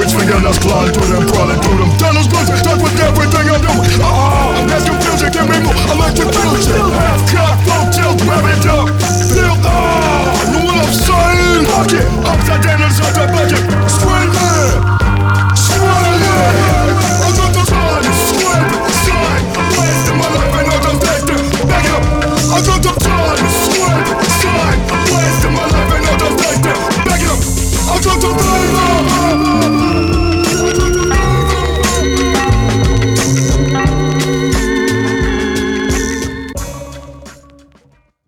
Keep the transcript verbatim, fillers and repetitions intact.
Rich fingers clawing through them, crawling through them tunnels. Good, that's with everything I do. Ah, that's confusion, give me more electric fusion.